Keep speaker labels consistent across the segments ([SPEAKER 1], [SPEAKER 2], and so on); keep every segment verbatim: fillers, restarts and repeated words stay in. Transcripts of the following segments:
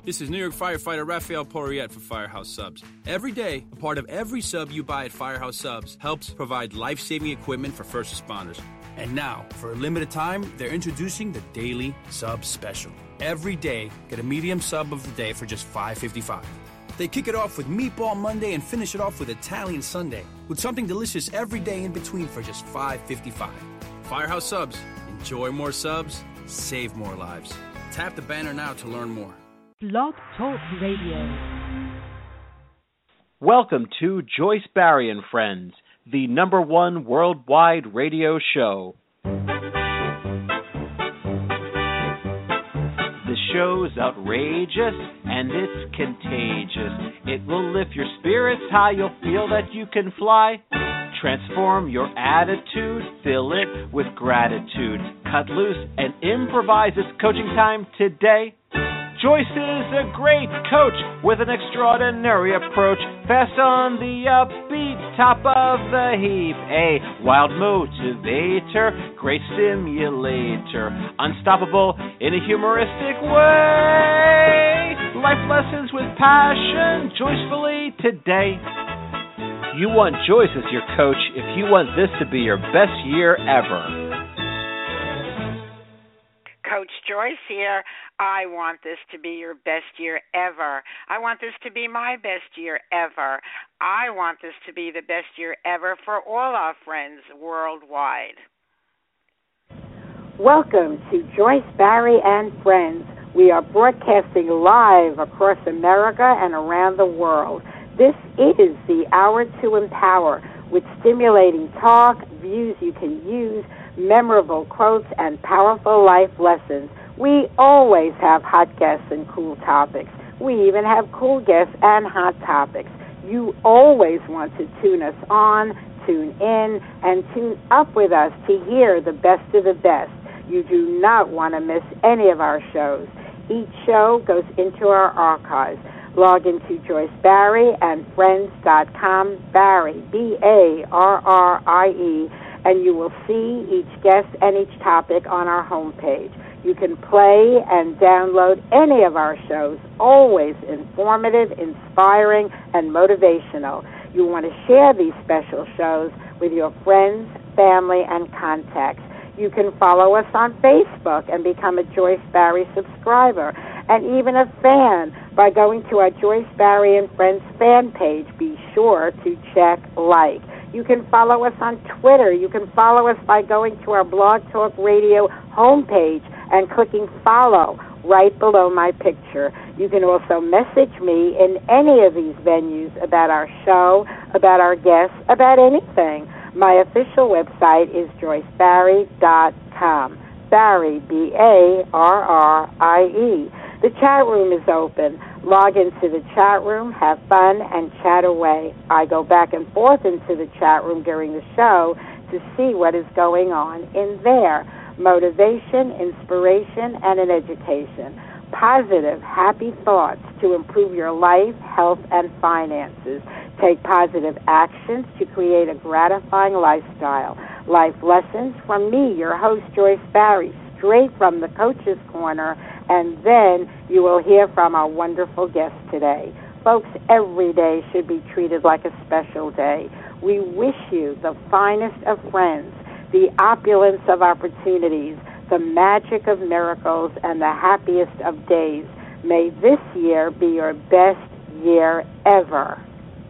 [SPEAKER 1] This is New York firefighter Rafael Porriette for Firehouse Subs. Every day, a part of every sub you buy at Firehouse Subs helps provide life-saving equipment for first responders. And now, for a limited time, they're introducing the Daily Sub Special. Every day, get a medium sub of the day for just five dollars and fifty-five cents. They kick it off with Meatball Monday and finish it off with Italian Sunday, with something delicious every day in between for just five dollars and fifty-five cents. Firehouse Subs. Enjoy more subs, save more lives. Tap the banner now to learn more.
[SPEAKER 2] Blog Talk Radio.
[SPEAKER 3] Welcome to Joyce Barry and Friends, the number one worldwide radio show. The show's outrageous and it's contagious. It will lift your spirits high, you'll feel that you can fly. Transform your attitude, fill it with gratitude. Cut loose and improvise. It's coaching time today. Joyce is a great coach with an extraordinary approach. Fast on the upbeat, top of the heap. A wild motivator, great stimulator. Unstoppable in a humoristic way. Life lessons with passion, joyfully today. You want Joyce as your coach if you want this to be your best year ever.
[SPEAKER 4] Coach Joyce here. I want this to be your best year ever. I want this to be my best year ever. I want this to be the best year ever for all our friends worldwide.
[SPEAKER 5] Welcome to Joyce Barry and Friends. We are broadcasting live across America and around the world. This is the Hour to Empower, with stimulating talk, views you can use, memorable quotes, and powerful life lessons. We always have hot guests and cool topics. We even have cool guests and hot topics. You always want to tune us on, tune in, and tune up with us to hear the best of the best. You do not want to miss any of our shows. Each show goes into our archives. Log into Joyce Barry and Friends dot com, Barry, B A R R I E, and you will see each guest and each topic on our homepage. You can play and download any of our shows, always informative, inspiring, and motivational. You want to share these special shows with your friends, family, and contacts. You can follow us on Facebook and become a Joyce Barry subscriber, and even a fan by going to our Joyce Barry and Friends fan page. Be sure to check like. You can follow us on Twitter. You can follow us by going to our Blog Talk Radio homepage and clicking follow right below my picture. You can also message me in any of these venues about our show, about our guests, about anything. My official website is joyce barry dot com. Barry, B A R R I E. The chat room is open. Log into the chat room, have fun, and chat away. I go back and forth into the chat room during the show to see what is going on in there. Motivation, inspiration, and an education. Positive, happy thoughts to improve your life, health, and finances. Take positive actions to create a gratifying lifestyle. Life lessons from me, your host, Joyce Barry, straight from the Coach's Corner, and then you will hear from our wonderful guest today. Folks, every day should be treated like a special day. We wish you the finest of friends, the opulence of opportunities, the magic of miracles, and the happiest of days. May this year be your best year ever.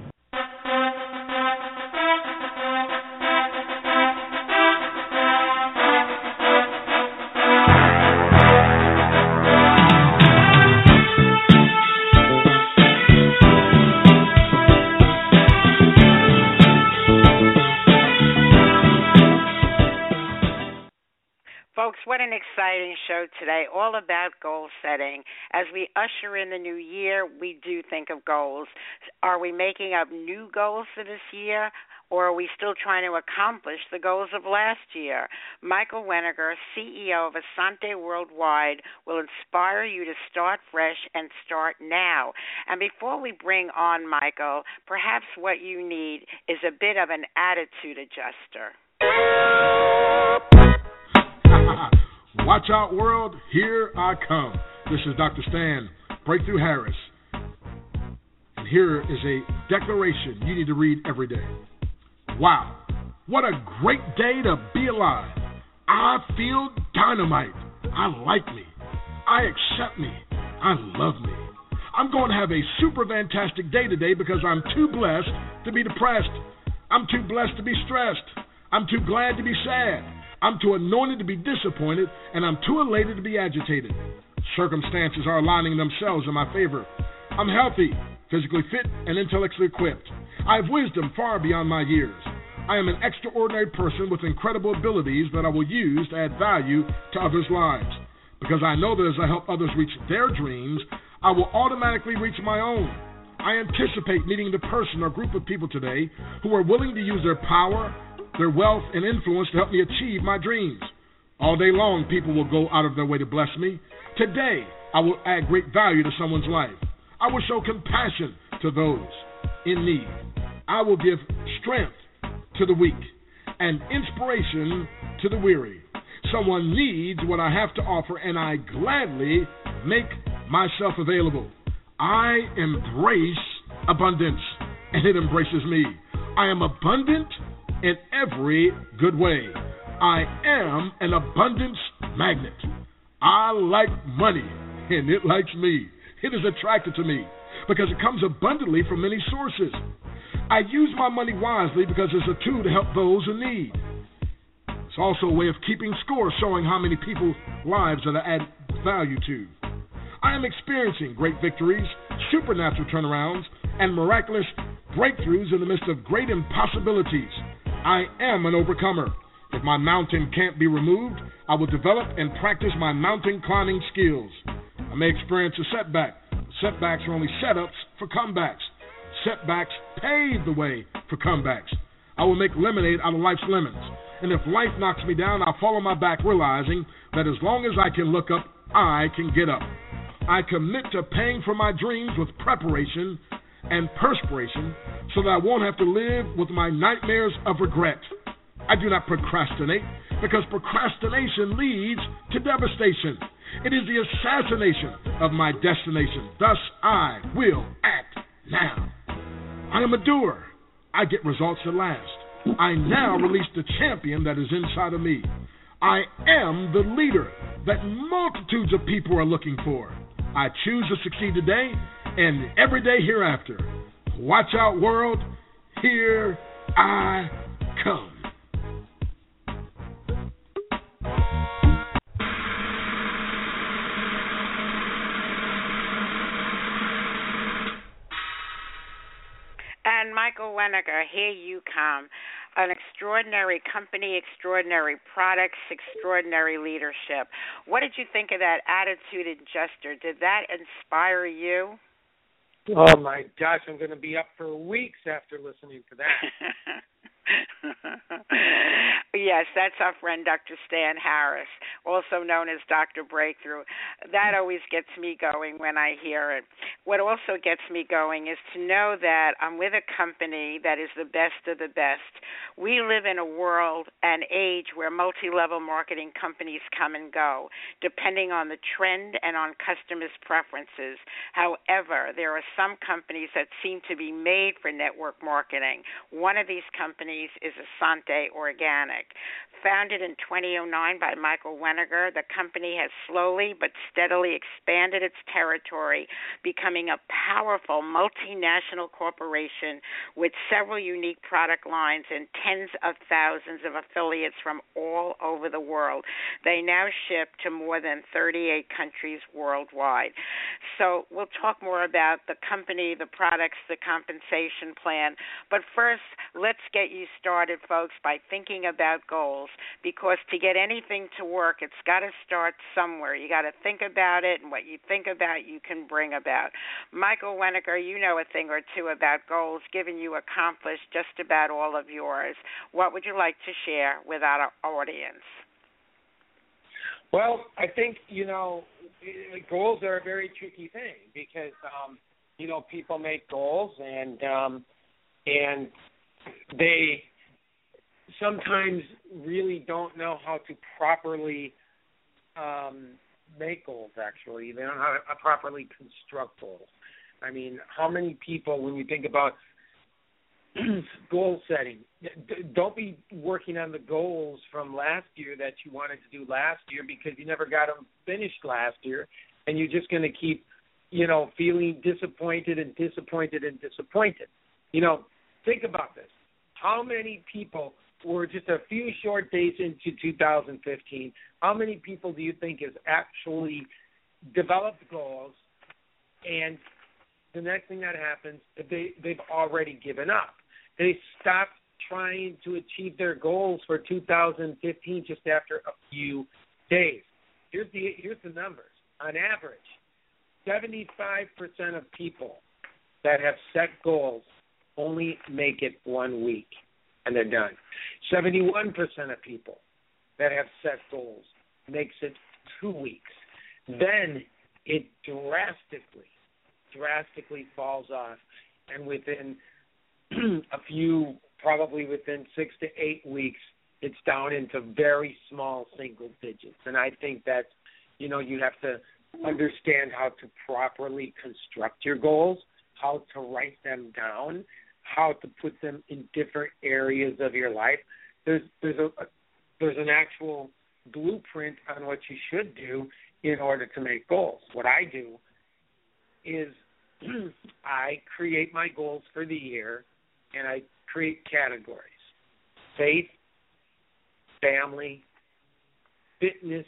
[SPEAKER 4] Folks, what an exciting show today, all about goal setting. As we usher in the new year, we do think of goals. Are we making up new goals for this year, or are we still trying to accomplish the goals of last year? Michael Weniger, C E O of Asante Worldwide, will inspire you to start fresh and start now. And before we bring on Michael, perhaps what you need is a bit of an attitude adjuster.
[SPEAKER 6] Watch out, world, here I come. This is Doctor Stan, Breakthrough Harris. And here is a declaration you need to read every day. Wow, what a great day to be alive. I feel dynamite. I like me. I accept me. I love me. I'm going to have a super fantastic day today because I'm too blessed to be depressed. I'm too blessed to be stressed. I'm too glad to be sad. I'm too anointed to be disappointed, and I'm too elated to be agitated. Circumstances are aligning themselves in my favor. I'm healthy, physically fit, and intellectually equipped. I have wisdom far beyond my years. I am an extraordinary person with incredible abilities that I will use to add value to others' lives. Because I know that as I help others reach their dreams, I will automatically reach my own. I anticipate meeting the person or group of people today who are willing to use their power, their wealth, and influence to help me achieve my dreams. All day long, people will go out of their way to bless me. Today, I will add great value to someone's life. I will show compassion to those in need. I will give strength to the weak and inspiration to the weary. Someone needs what I have to offer, and I gladly make myself available. I embrace abundance, and it embraces me. I am abundant in every good way. I am an abundance magnet. I like money, and it likes me. It is attracted to me because it comes abundantly from many sources. I use my money wisely because it's a tool to help those in need. It's also a way of keeping score, showing how many people's lives that I add value to. I am experiencing great victories, supernatural turnarounds, and miraculous breakthroughs in the midst of great impossibilities. I am an overcomer. If my mountain can't be removed, I will develop and practice my mountain climbing skills. I may experience a setback. Setbacks are only setups for comebacks. Setbacks pave the way for comebacks. I will make lemonade out of life's lemons. And if life knocks me down, I'll fall on my back, realizing that as long as I can look up, I can get up. I commit to paying for my dreams with preparation and perspiration so that I won't have to live with my nightmares of regret. I do not procrastinate because procrastination leads to devastation. It is the assassination of my destination. Thus, I will act now. I am a doer. I get results that last. I now release the champion that is inside of me. I am the leader that multitudes of people are looking for. I choose to succeed today and every day hereafter. Watch out, world. Here I come.
[SPEAKER 4] And Michael Weniger, here you come. An extraordinary company, extraordinary products, extraordinary leadership. What did you think of that attitude and gesture? Did that inspire you?
[SPEAKER 7] Oh, my gosh, I'm going to be up for weeks after listening to that.
[SPEAKER 4] Yes, that's our friend Doctor Stan Harris, also known as Doctor Breakthrough. That always gets me going when I hear it. What also gets me going is to know that I'm with a company that is the best of the best. We live in a world and age where multi-level marketing companies come and go, depending on the trend and on customers' preferences. However, there are some companies that seem to be made for network marketing. One of these companies is Asante Organic. Founded in two thousand nine by Michael Weniger, the company has slowly but steadily expanded its territory, becoming a powerful multinational corporation with several unique product lines and tens of thousands of affiliates from all over the world. They now ship to more than thirty-eight countries worldwide. So we'll talk more about the company, the products, the compensation plan. But first, let's get you started, folks, by thinking about goals. Because to get anything to work, it's got to start somewhere. You got to think about it, and what you think about, you can bring about. Michael Weniger, you know a thing or two about goals, given you accomplished just about all of yours. What would you like to share with our audience?
[SPEAKER 7] Well, I think, you know, goals are a very tricky thing because, um, you know, people make goals and um, and they sometimes really don't know how to properly um, make goals, actually. They don't know how to properly construct goals. I mean, how many people, when you think about goal setting, don't be working on the goals from last year that you wanted to do last year because you never got them finished last year, and you're just going to keep, you know, feeling disappointed and disappointed and disappointed. You know, think about this. How many people were just a few short days into two thousand fifteen, how many people do you think has actually developed goals, and the next thing that happens, they, they've already given up. They stopped trying to achieve their goals for two thousand fifteen just after a few days. Here's the, here's the numbers. On average, seventy-five percent of people that have set goals only make it one week, and they're done. seventy-one percent of people that have set goals makes it two weeks. Then it drastically, drastically falls off, and within a few, probably within six to eight weeks, it's down into very small single digits. And I think that, you know, you have to understand how to properly construct your goals, how to write them down, how to put them in different areas of your life. There's there's a there's an actual blueprint on what you should do in order to make goals. What I do is I create my goals for the year, and I create categories: faith, family, fitness,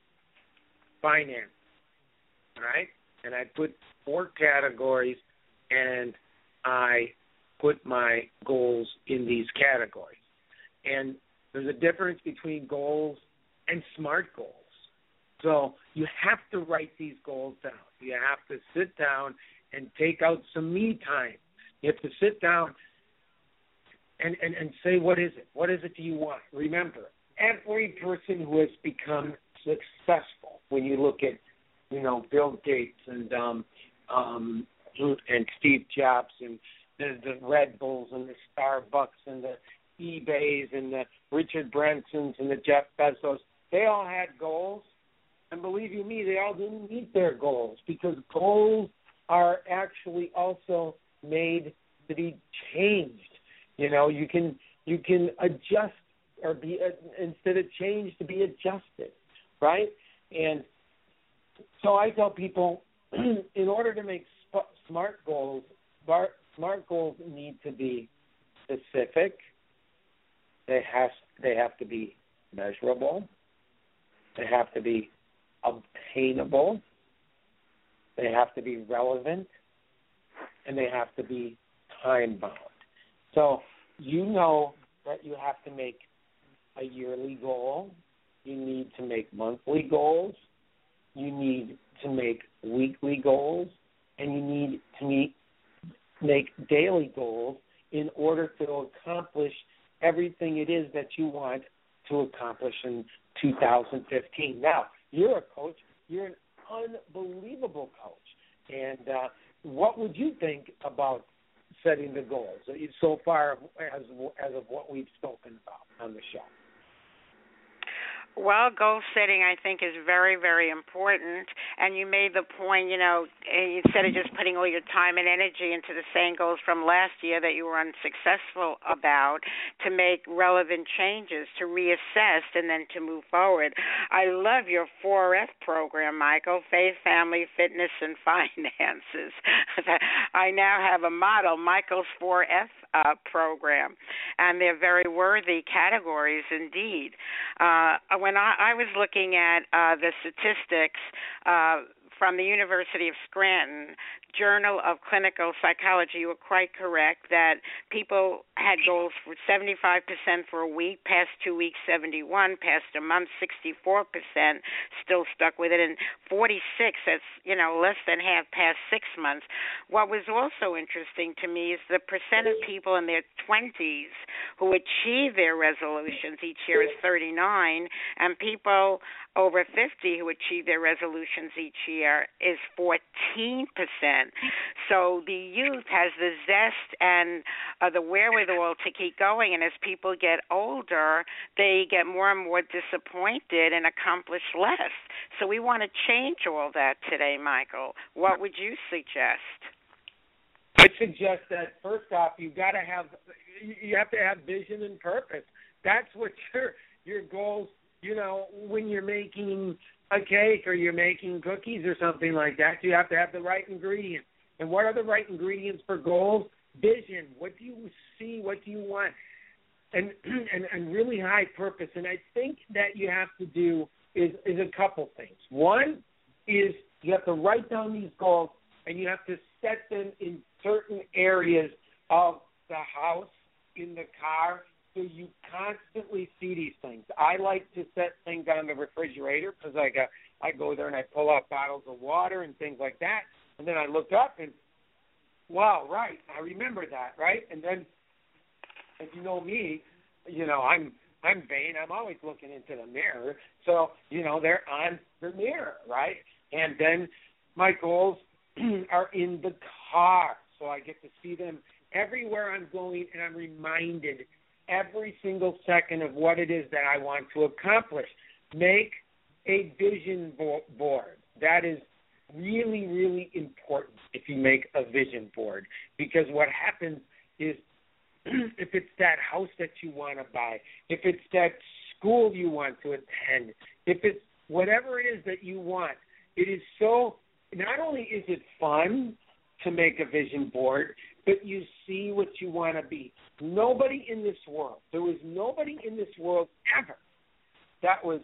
[SPEAKER 7] finance. All right? And I put four categories, and I put my goals in these categories. And there's a difference between goals and SMART goals. So you have to write these goals down. You have to sit down and take out some me time. You have to sit down and, and, and say, what is it? What is it do you want? Remember, every person who has become successful, when you look at, you know, Bill Gates and um, um, and Steve Jobs and the, the Red Bulls and the Starbucks and the eBays and the Richard Bransons and the Jeff Bezos, they all had goals. And believe you me, they all didn't meet their goals, because goals are actually also made to be changed. You know, you can you can adjust or be uh, instead of change to be adjusted, right? And so I tell people, in order to make sp- SMART goals, smart, SMART goals need to be specific. They has they have to be measurable. They have to be obtainable. They have to be relevant, and they have to be time-bound. So you know that you have to make a yearly goal. You need to make monthly goals. You need to make weekly goals, and you need to meet, make daily goals in order to accomplish everything it is that you want to accomplish in two thousand fifteen. Now, you're a coach. You're an unbelievable coach. And uh, what would you think about setting the goals so far as, as of what we've spoken about on the show?
[SPEAKER 4] Well, goal setting, I think, is very, very important. And you made the point, you know, instead of just putting all your time and energy into the same goals from last year that you were unsuccessful about, to make relevant changes, to reassess, and then to move forward. I love your four F program, Michael: faith, family, fitness, and finances. I now have a model, Michael's four F uh, program, and they're very worthy categories indeed. Uh, when I, I was looking at uh, the statistics uh, from the University of Scranton, Journal of Clinical Psychology, you were quite correct that people had goals for seventy-five percent for a week, past two weeks, seventy-one, past a month, sixty-four percent still stuck with it, and forty-six, that's, you know, less than half past six months. What was also interesting to me is the percent of people in their twenties who achieve their resolutions each year is thirty-nine, and people over fifty who achieve their resolutions each year year is fourteen percent. So the youth has the zest and uh, the wherewithal to keep going, and as people get older, they get more and more disappointed and accomplish less. So we want to change all that today, Michael. What would you suggest?
[SPEAKER 7] I suggest that first off, you got to have you have to have vision and purpose. That's what your your goals. You know, when you're making a cake or you're making cookies or something like that, you have to have the right ingredients. And what are the right ingredients for goals? Vision. What do you see? What do you want? And and, and really high purpose. And I think that you have to do is is a couple things. One is you have to write down these goals, and you have to set them in certain areas of the house, in the car, so you constantly see these things. I like to set things on the refrigerator because I got, I go there and I pull out bottles of water and things like that, and then I look up and, wow, right, I remember that, right? And then, as you know me, you know, I'm I'm vain. I'm always looking into the mirror. So, you know, they're on the mirror, right? And then my goals are in the car, so I get to see them everywhere I'm going, and I'm reminded every single second of what it is that I want to accomplish. Make a vision board. That is really, really important if you make a vision board, because what happens is if it's that house that you want to buy, if it's that school you want to attend, if it's whatever it is that you want, it is so, not only is it fun to make a vision board, but you see what you want to be. Nobody in this world, there was nobody in this world ever that was,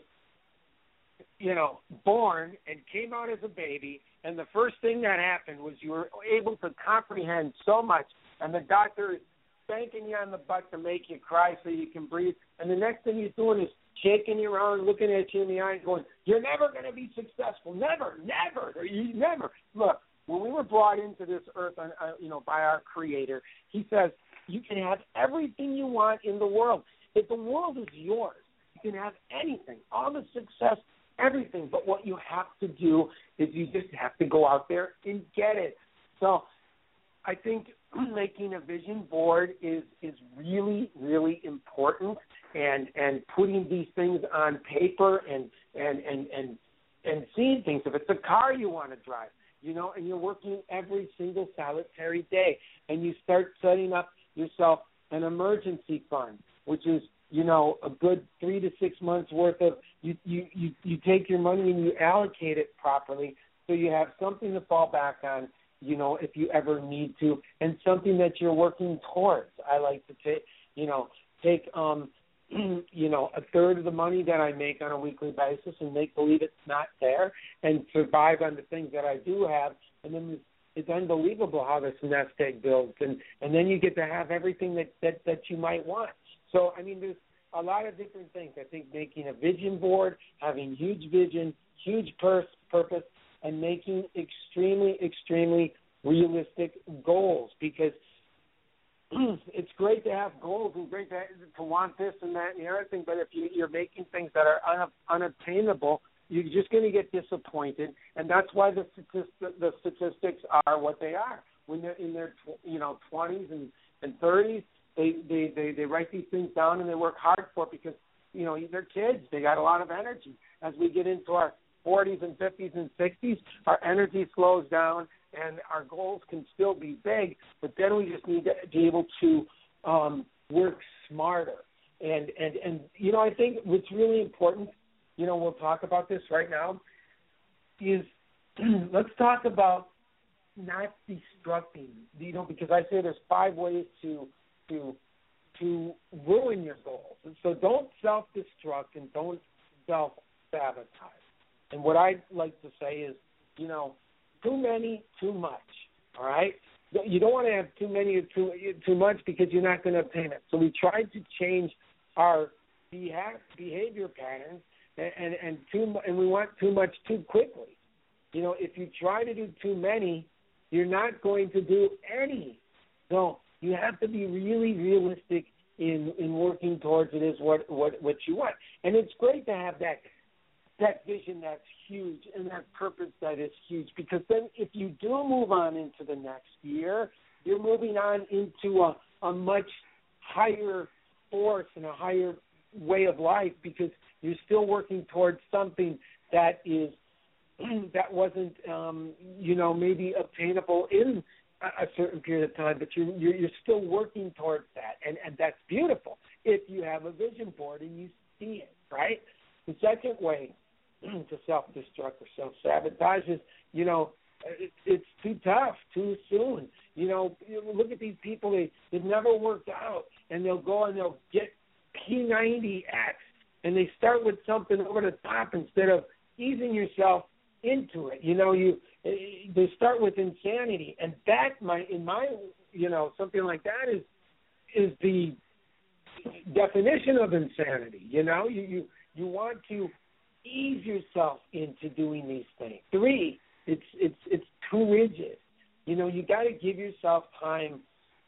[SPEAKER 7] you know, born and came out as a baby, and the first thing that happened was you were able to comprehend so much, and the doctor is spanking you on the butt to make you cry so you can breathe, and the next thing he's doing is shaking you around, looking at you in the eye and going, you're never going to be successful. Never, never, you never. Look, when we were brought into this earth, uh, you know, by our Creator, He says you can have everything you want in the world. If the world is yours, you can have anything, all the success, everything. But what you have to do is you just have to go out there and get it. So I think making a vision board is is really, really important, and and putting these things on paper and and and and, and seeing things. If it's a car you want to drive, you know, and you're working every single solitary day, and you start setting up yourself an emergency fund, which is, you know, a good three to six months worth of, you, you, you, you take your money and you allocate it properly so you have something to fall back on, you know, if you ever need to, and something that you're working towards. I like to take, you know, take, um, you know, a third of the money that I make on a weekly basis and make believe it's not there and survive on the things that I do have. And then it's unbelievable how this nest egg builds. And, and then you get to have everything that, that, that you might want. So, I mean, there's a lot of different things. I think making a vision board, having huge vision, huge pur- purpose, and making extremely, extremely realistic goals, because it's great to have goals and great to, to want this and that and the other thing, but if you, you're making things that are un, unattainable, you're just going to get disappointed, and that's why the statistic, the statistics are what they are. When they're in their you know twenties and, and thirties, they, they, they, they write these things down and they work hard for it because, you know, they're kids. They got a lot of energy. As we get into our forties and fifties and sixties, our energy slows down, and our goals can still be big, but then we just need to be able to um, work smarter. And, and, and, you know, I think what's really important, you know, we'll talk about this right now, is let's talk about not destructing, you know, because I say there's five ways to to to ruin your goals. And so don't self-destruct and don't self-sabotage. And what I like to say is, you know, too many, too much, all right? You don't want to have too many or too, too much because you're not going to obtain it. So we tried to change our behavior patterns, and, and, and, too, and we want too much too quickly. You know, if you try to do too many, you're not going to do any. So you have to be really realistic in, in working towards it is what, what, what you want. And it's great to have that that vision that's huge and that purpose that is huge. Because then if you do move on into the next year, you're moving on into a, a much higher force and a higher way of life, because you're still working towards something that is that wasn't, um, you know, maybe obtainable in a, a certain period of time, but you're, you're you're still working towards that, and and that's beautiful if you have a vision board and you see it, right? The second way to self-destruct or self-sabotage is, you know, it, it's too tough, too soon. You know, you look at these people, they, they've never worked out, and they'll go and they'll get P ninety X, and they start with something over the top instead of easing yourself into it. You know, you they start with insanity, and that might, in my, you know, something like that is is the definition of insanity. You know, you you, you want to ease yourself into doing these things. Three, it's it's it's too rigid. You know, you got to give yourself time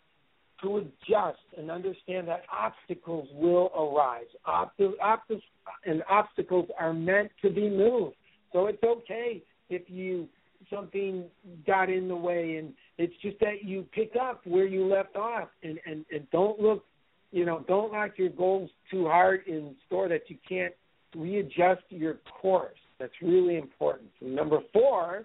[SPEAKER 7] to adjust and understand that obstacles will arise. Obst- obst- and obstacles are meant to be moved. So it's okay if you something got in the way, and it's just that you pick up where you left off, and, and, and don't look, you know, don't lock your goals too hard in store that you can't readjust your course. That's really important. And number four,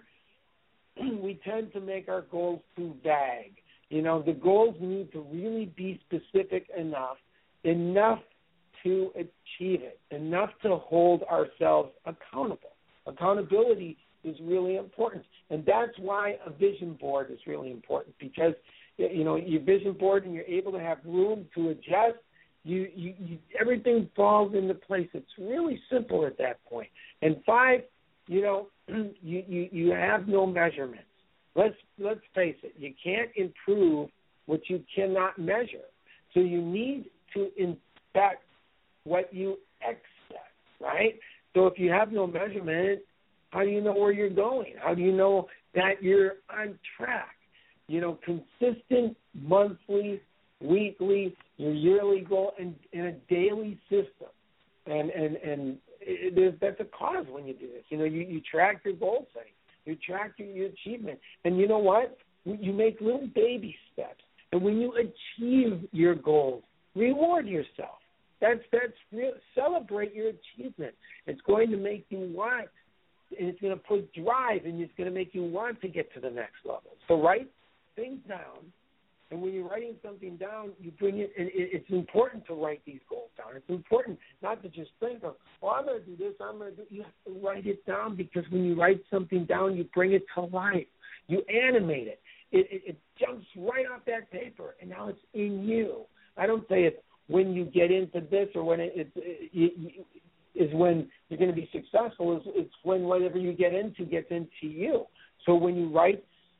[SPEAKER 7] we tend to make our goals too vague. You know, the goals need to really be specific enough, enough to achieve it, enough to hold ourselves accountable. Accountability is really important, and that's why a vision board is really important, because, you know, your vision board, and you're able to have room to adjust, you, you, you everything falls into place. It's really simple at that point. And five, you know, you, you, you have no measurements. Let's let's face it, you can't improve what you cannot measure. So you need to inspect what you expect, right? So if you have no measurement, how do you know where you're going? How do you know that you're on track? You know, consistent monthly, weekly, your yearly goal, and, and a daily system. And and and it, it, that's a cause when you do this. You know, you, you track your goal setting. You track your, your achievement. And you know what? You make little baby steps. And when you achieve your goals, reward yourself. That's that's real. Celebrate your achievement. It's going to make you want, and it's going to put drive, and it's going to make you want to get to the next level. So write things down, and when you're writing something down, you bring it, and it's important to write these goals down. It's important not to just think of, oh, I'm going to do this, I'm going to do. You have to write it down, because when you write something down, you bring it to life. You animate it. It, it, it jumps right off that paper, and now it's in you. I don't say it's when you get into this or when it, it, it, it is when you're going to be successful. It's, it's when whatever you get into gets into you. So when you write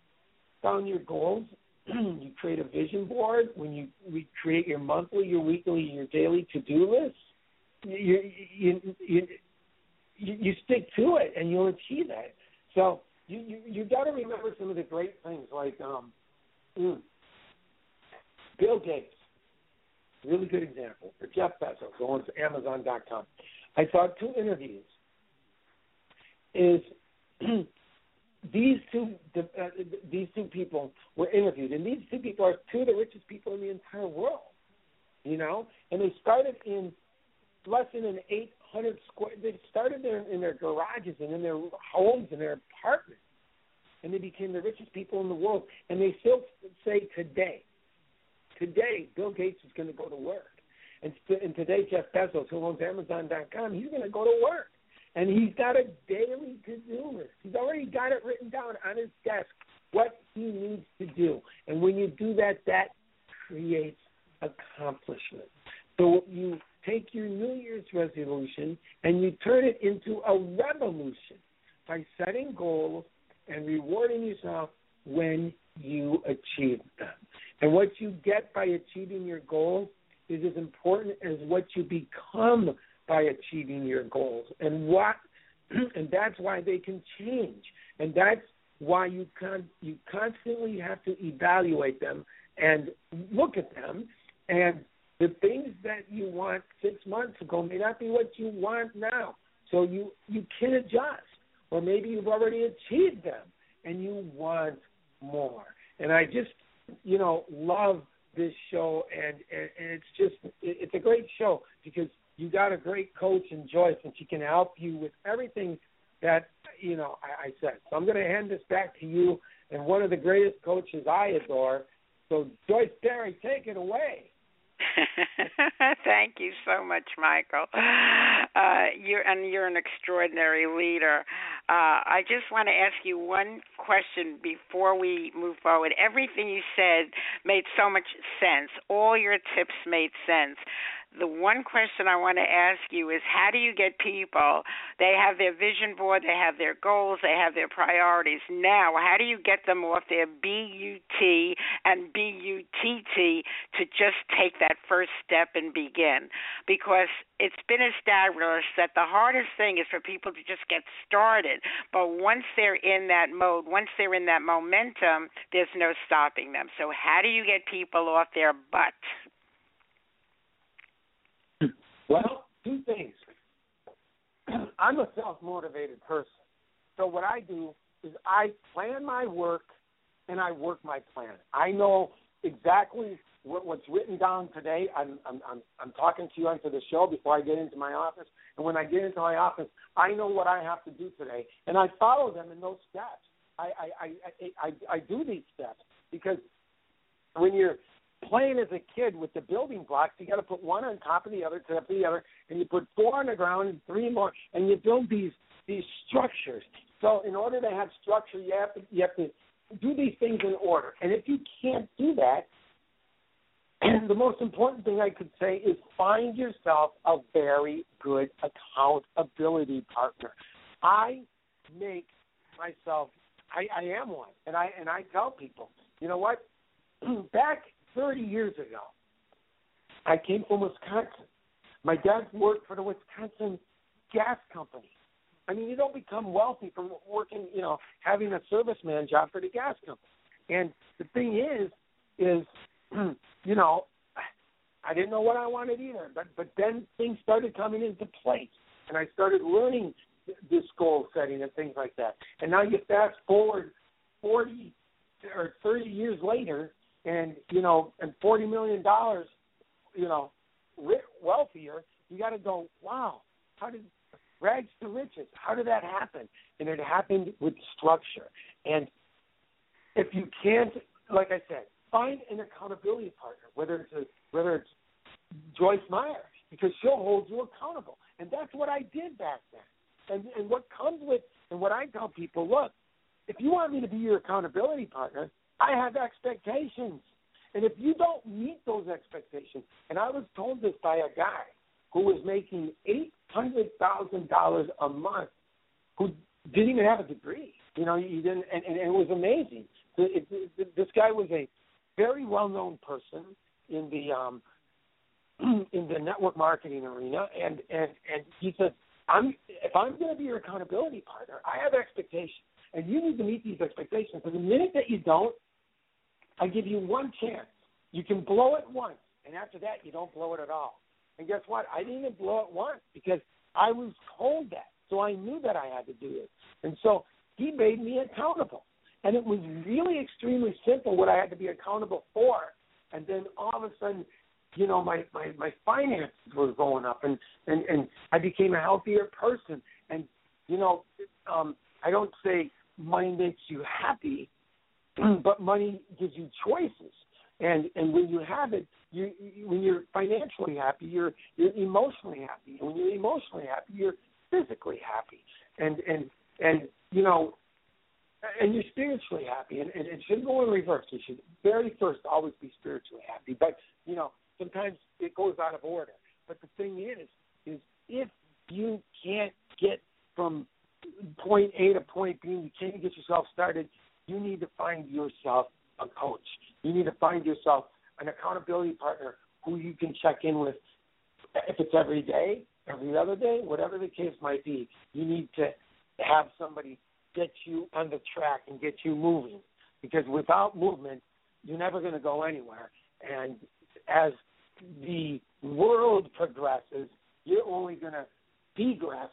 [SPEAKER 7] down your goals, you create a vision board. When you we create your monthly, your weekly, your daily to-do list, you you, you you you stick to it, and you'll achieve that. So you you, you got to remember some of the great things, like um, mm, Bill Gates. Really good example. For Jeff Bezos, who owns Amazon dot com. I saw two interviews. Is these two uh, these two people were interviewed, and these two people are two of the richest people in the entire world. You know, and they started in less than an eight hundred square. They started there in their garages and in their homes and their apartments, and they became the richest people in the world. And they still say today. Today, Bill Gates is going to go to work. And, and today, Jeff Bezos, who owns Amazon dot com, he's going to go to work. And he's got a daily to-do list. He's already got it written down on his desk, what he needs to do. And when you do that, that creates accomplishment. So you take your New Year's resolution and you turn it into a revolution by setting goals and rewarding yourself when you achieve them. And what you get by achieving your goals is as important as what you become by achieving your goals. And what, and that's why they can change. And that's why you con- you constantly have to evaluate them and look at them. And the things that you want six months ago may not be what you want now. So you, you can adjust, or maybe you've already achieved them and you want more. And I just, you know, love this show, and, and, and it's just, it's a great show because you got a great coach in Joyce, and she can help you with everything that, you know, I, I said. So I'm going to hand this back to you and one of the greatest coaches I adore. So Joyce Barry, take it away.
[SPEAKER 4] Thank you so much, Michael. Uh, you're and you're an extraordinary leader. Uh, I just want to ask you one question before we move forward. Everything you said made so much sense. All your tips made sense. The one question I want to ask you is, how do you get people, they have their vision board, they have their goals, they have their priorities. Now, how do you get them off their B U T and B U T T to just take that first step and begin? Because it's been established that the hardest thing is for people to just get started. But once they're in that mode, once they're in that momentum, there's no stopping them. So how do you get people off their butt?
[SPEAKER 7] Well, two things. I'm a self-motivated person. So what I do is I plan my work and I work my plan. I know exactly what, what's written down today. I'm, I'm, I'm, I'm talking to you onto the show before I get into my office. And when I get into my office, I know what I have to do today. And I follow them in those steps. I, I, I, I, I do these steps because when you're playing as a kid with the building blocks, you got to put one on top of the other, top of the other, and you put four on the ground and three more, and you build these these structures. So in order to have structure, you have to you have to do these things in order. And if you can't do that, and the most important thing I could say is find yourself a very good accountability partner. I make myself, I, I am one, and I and I tell people, you know what, back thirty years ago, I came from Wisconsin. My dad worked for the Wisconsin Gas Company. I mean, you don't become wealthy from working, you know, having a serviceman job for the gas company. And the thing is, is, you know, I didn't know what I wanted either. But but then things started coming into place, and I started learning this goal setting and things like that. And now you fast forward forty or thirty years later, and, you know, and forty million dollars, you know, wealthier, you got to go, wow, how did rags to riches, how did that happen? And it happened with structure. And if you can't, like I said, find an accountability partner, whether it's a, whether it's Joyce Meyer, because she'll hold you accountable. And that's what I did back then. And, and what comes with, and what I tell people, look, if you want me to be your accountability partner, I have expectations. And if you don't meet those expectations, and I was told this by a guy who was making eight hundred thousand dollars a month, who didn't even have a degree. You know, he didn't, and, and it was amazing. It, it, this guy was a very well-known person in the um, in the network marketing arena, and, and, and he said, I'm, if I'm going to be your accountability partner, I have expectations, and you need to meet these expectations. And the minute that you don't, I give you one chance. You can blow it once, and after that, you don't blow it at all. And guess what? I didn't even blow it once because I was told that, so I knew that I had to do it. And so he made me accountable. And it was really extremely simple what I had to be accountable for. And then all of a sudden, you know, my, my, my finances were going up, and, and, and I became a healthier person. And, you know, um, I don't say money makes you happy, but money gives you choices. And and when you have it, you, you when you're financially happy, you're you're emotionally happy. And when you're emotionally happy, you're physically happy. And and and you know, and you're spiritually happy. And, and it shouldn't go in reverse. You should very first always be spiritually happy. But you know, sometimes it goes out of order. But the thing is, is if you can't get from point A to point B, you can't get yourself started, you need to find yourself a coach. You need to find yourself an accountability partner who you can check in with. If it's every day, every other day, whatever the case might be, you need to have somebody get you on the track and get you moving. Because without movement, you're never going to go anywhere. And as the world progresses, you're only going to degress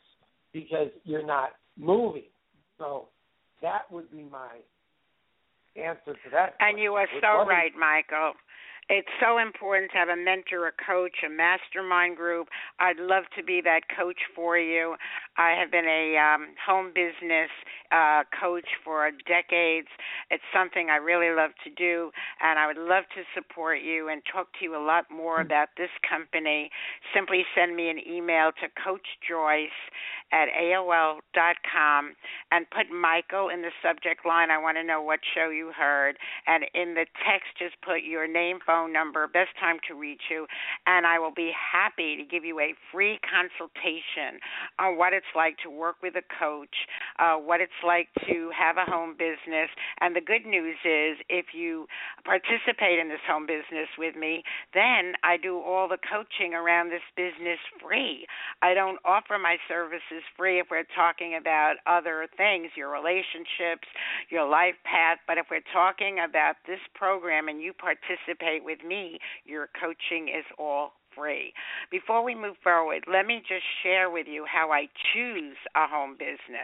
[SPEAKER 7] because you're not moving. So that would be my answer to that.
[SPEAKER 4] And you are so right, Michael. It's so important to have a mentor, a coach, a mastermind group. I'd love to be that coach for you. I have been a um, home business uh, coach for decades. It's something I really love to do, and I would love to support you and talk to you a lot more about this company. Simply send me an email to Coach Joyce at A O L dot com and put Michael in the subject line. I want to know what show you heard. And in the text, just put your name, phone number, best time to reach you, and I will be happy to give you a free consultation on what it's like to work with a coach, uh, what it's like to have a home business. And the good news is if you participate in this home business with me, then I do all the coaching around this business free. I don't offer my services free if we're talking about other things, your relationships, your life path, but if we're talking about this program and you participate with me, your coaching is all free. Before we move forward, let me just share with you how I choose a home business.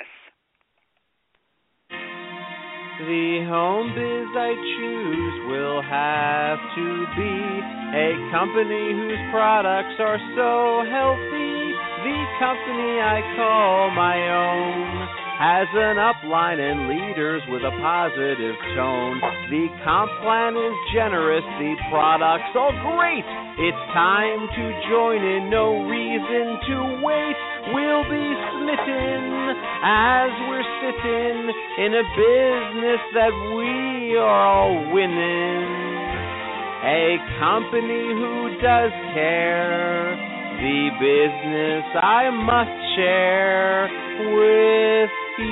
[SPEAKER 3] The home biz I choose will have to be a company whose products are so healthy. The company I call my own has an upline and leaders with a positive tone. The comp plan is generous, the products all great. It's time to join in, no reason to wait. We'll be smitten as we're sitting in a business that we are all winning. A company who does care. The business I must share with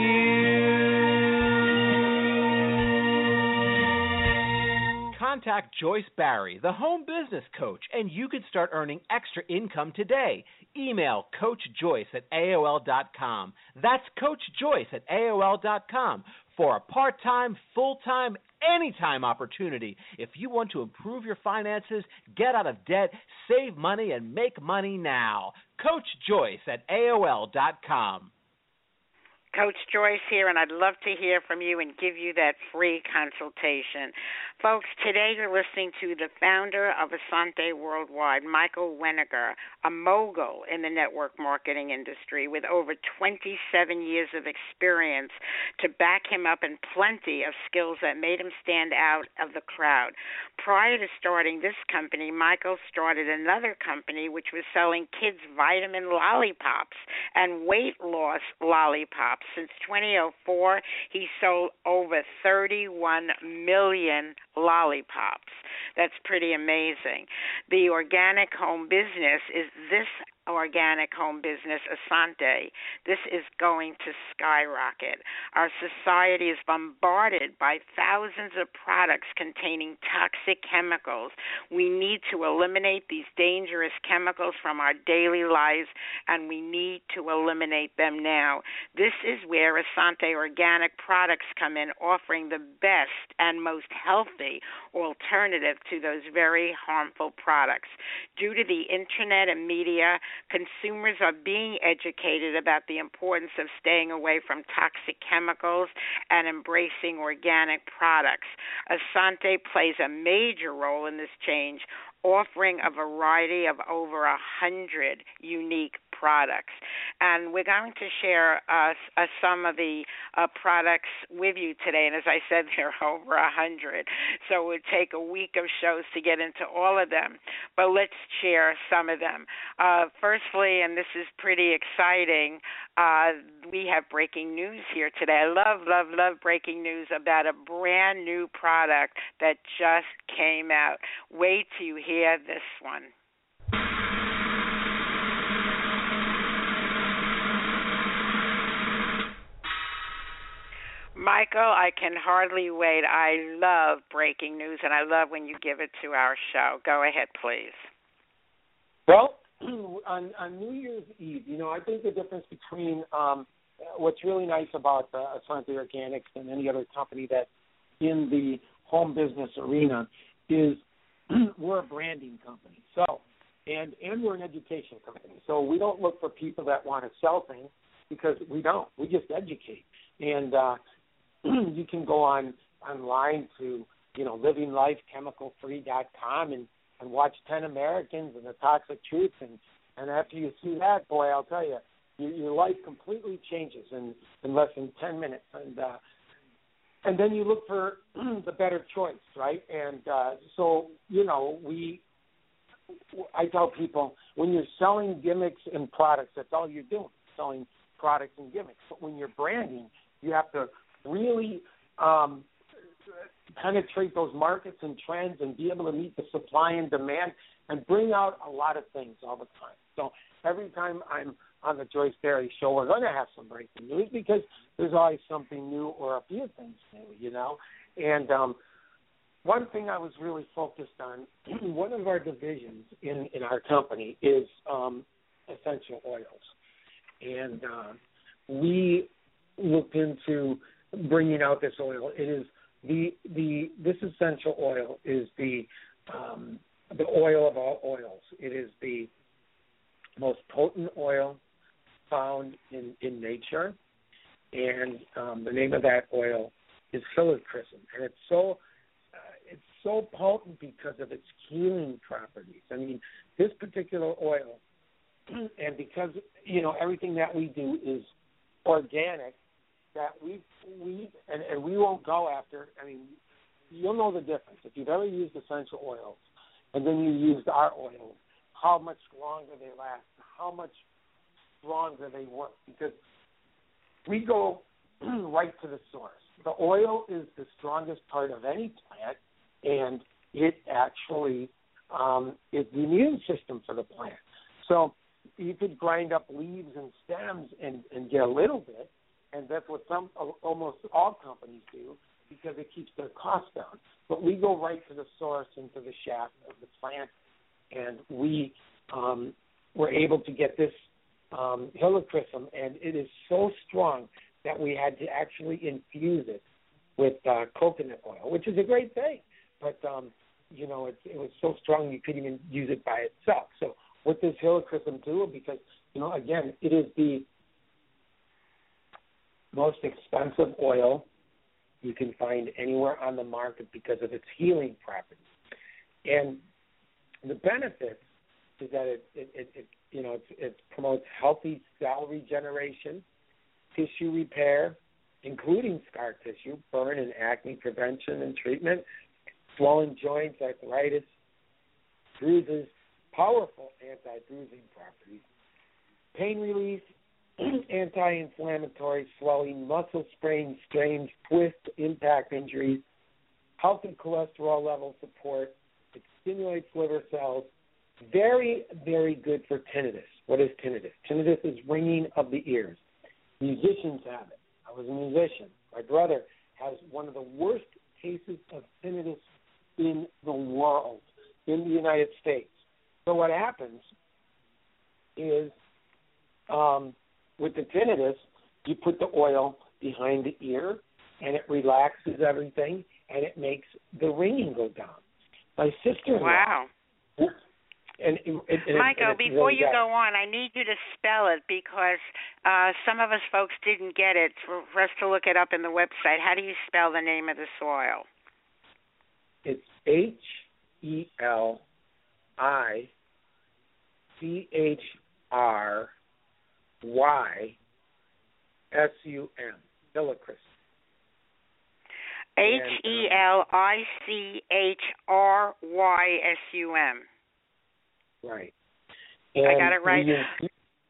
[SPEAKER 3] you.
[SPEAKER 8] Contact Joyce Barry, the home business coach, and you can start earning extra income today. Email Coach Joyce at A O L dot com. That's Coach Joyce at A O L dot com for a part-time, full-time, anytime opportunity. If you want to improve your finances, get out of debt, save money, and make money now. Coach Joyce at A O L dot com.
[SPEAKER 4] Coach Joyce here, and I'd love to hear from you and give you that free consultation. Folks, today you're listening to the founder of Asante Worldwide, Michael Weniger, a mogul in the network marketing industry with over twenty-seven years of experience to back him up and plenty of skills that made him stand out of the crowd. Prior to starting this company, Michael started another company which was selling kids vitamin lollipops and weight loss lollipops. Since twenty oh four, he sold over thirty-one million lollipops. That's pretty amazing. The organic home business is this organic home business, Asante. This is going to skyrocket. Our society is bombarded by thousands of products containing toxic chemicals. We need to eliminate these dangerous chemicals from our daily lives, and we need to eliminate them now. This is where Asante Organic products come in, offering the best and most healthy alternative to those very harmful products. Due to the internet and media, consumers are being educated about the importance of staying away from toxic chemicals and embracing organic products. Asante plays a major role in this change, offering a variety of over a hundred unique products. And we're going to share uh, uh, some of the uh, products with you today. And as I said, there are over a hundred. So it would take a week of shows to get into all of them. But let's share some of them. Uh, firstly, and this is pretty exciting, uh, we have breaking news here today. I love, love, love breaking news about a brand new product that just came out. Wait till you hear this one. Michael, I can hardly wait. I love breaking news, and I love when you give it to our show. Go ahead, please.
[SPEAKER 7] Well, on, on New Year's Eve, you know, I think the difference between um, what's really nice about uh, Asante Organics and any other company that's in the home business arena is we're a branding company. So, and, and we're an education company. So we don't look for people that want to sell things. because we don't. We just educate. And uh, you can go on online to, you know, living life chemical free dot com and, and watch ten Americans and the Toxic Truth. And, and after you see that, boy, I'll tell you, your, your life completely changes in, in less than ten minutes. And uh, and then you look for the better choice, right? And uh, so, you know, we, I tell people, when you're selling gimmicks and products, that's all you're doing, selling products and gimmicks. But when you're branding, you have to really um, penetrate those markets and trends and be able to meet the supply and demand and bring out a lot of things all the time. So every time I'm on the Joyce Barry Show, we're going to have some breaking news because there's always something new or a few things new, you know. And um, one thing I was really focused on, one of our divisions in, in our company is um, essential oils. And uh, we looked into bringing out this oil. It is the the this essential oil is the um, the oil of all oils. It is the most potent oil found in, in nature, and um, the name of that oil is helichrysum, and it's so uh, it's so potent because of its healing properties. I mean, this particular oil, and because you know everything that we do is organic, that we we and, and we won't go after. I mean, you'll know the difference if you've ever used essential oils, and then you used our oils. How much longer they last, how much stronger they work, because we go right to the source. The oil is the strongest part of any plant, and it actually um, is the immune system for the plant. So you could grind up leaves and stems and, and get a little bit, and that's what some almost all companies do because it keeps their costs down. But we go right to the source and to the shaft of the plant, and we um, were able to get this um, helichrysum, and it is so strong that we had to actually infuse it with uh, coconut oil, which is a great thing. But, um, you know, it, it was so strong you couldn't even use it by itself. So what does helichrysum do? Because, you know, again, it is the most expensive oil you can find anywhere on the market because of its healing properties. And the benefits is that it, it, it, it you know, it, it promotes healthy cell regeneration, tissue repair, including scar tissue, burn and acne prevention and treatment, swollen joints, arthritis, bruises, powerful anti-bruising properties, pain relief, anti-inflammatory, swelling, muscle sprains, strains, twist, impact injuries, healthy cholesterol level support. It stimulates liver cells. Very, very good for tinnitus. What is tinnitus? Tinnitus is ringing of the ears. Musicians have it. I was a musician. My brother has one of the worst cases of tinnitus in the world, in the United States. So what happens is um, with the tinnitus, you put the oil behind the ear, and it relaxes everything, and it makes the ringing go down. My sister-in-law.
[SPEAKER 4] Wow.
[SPEAKER 7] And, and, and,
[SPEAKER 4] Michael,
[SPEAKER 7] and
[SPEAKER 4] before
[SPEAKER 7] really
[SPEAKER 4] you
[SPEAKER 7] bad.
[SPEAKER 4] go on, I need you to spell it because uh, some of us folks didn't get it for, for us to look it up in the website. How do you spell the name of the soil?
[SPEAKER 7] It's H E L I C H R Y S U M, helichrysum.
[SPEAKER 4] H E L I C H R Y S U M.
[SPEAKER 7] Right.
[SPEAKER 4] And I got it right.
[SPEAKER 7] We,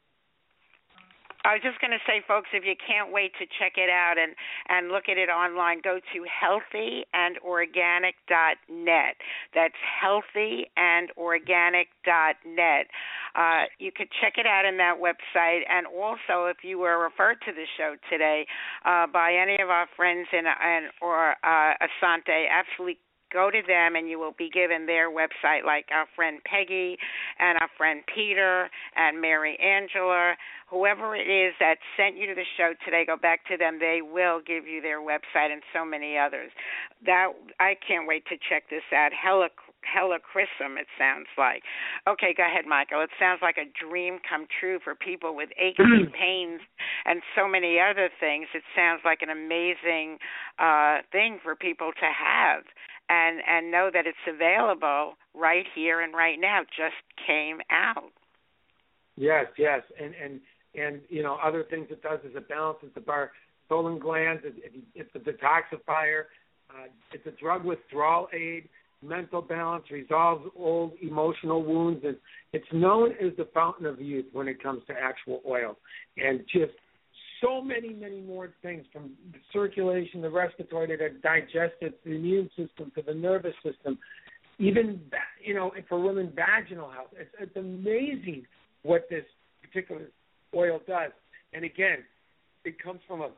[SPEAKER 4] I was just going to say, folks, if you can't wait to check it out and, and look at it online, go to healthy and organic dot net. That's healthy and organic dot net. Uh, you could check it out in that website. And also, if you were referred to the show today uh, by any of our friends in, in or uh, Asante, absolutely go to them and you will be given their website, like our friend Peggy and our friend Peter and Mary Angela. Whoever it is that sent you to the show today, go back to them. They will give you their website and so many others. That I can't wait to check this out. Helic- helichrysum, it sounds like. Okay, go ahead, Michael. It sounds like a dream come true for people with aches and pains and so many other things. It sounds like an amazing uh, thing for people to have and, and know that it's available right here and right now. Just came out.
[SPEAKER 7] Yes, yes. And, and, and you know, other things it does is it balances the Bartholin glands. It, it, it's a detoxifier. Uh, it's a drug withdrawal aid, mental balance, resolves old emotional wounds. And it's known as the fountain of youth when it comes to actual oil. And just so many, many more things, from the circulation, the respiratory, to the digestive, to the immune system, to the nervous system, even, you know, for women, vaginal health. It's, it's amazing what this particular oil does. And again, it comes from a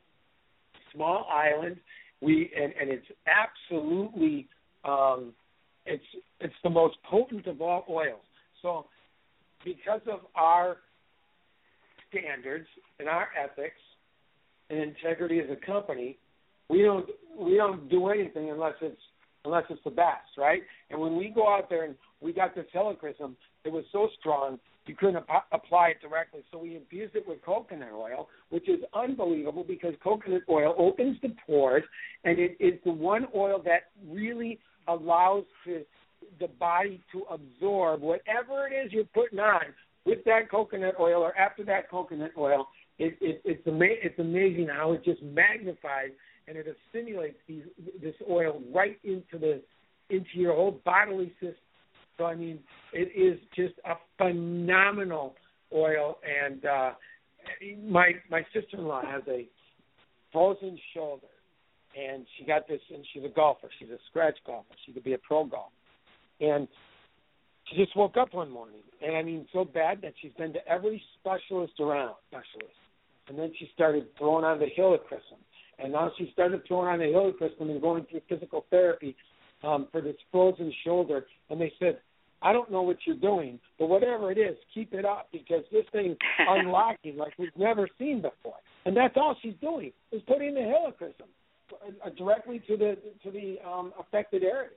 [SPEAKER 7] small island. We and, and it's absolutely um, it's it's the most potent of all oils. So because of our standards and our ethics and integrity as a company, we don't we don't do anything unless it's unless it's the best, right? And when we go out there and we got this helichrysum, it was so strong you couldn't ap- apply it directly. So we infused it with coconut oil, which is unbelievable because coconut oil opens the pores, and it is the one oil that really allows to, the body to absorb whatever it is you're putting on with that coconut oil or after that coconut oil. It, it, it's, ama- it's amazing how it just magnifies and it assimilates these, this oil right into the into your whole bodily system. So, I mean, it is just a phenomenal oil. And uh, my my sister-in-law has a frozen shoulder, and she got this, and she's a golfer. She's a scratch golfer. She could be a pro golfer. And she just woke up one morning, and, I mean, so bad that she's been to every specialist around, specialist. And then she started throwing on the helichrysum. And now she started throwing on the helichrysum and going through physical therapy um, for this frozen shoulder. And they said, I don't know what you're doing, but whatever it is, keep it up because this thing's unlocking like we've never seen before. And that's all she's doing is putting the helichrysum uh, directly to the to the um, affected area.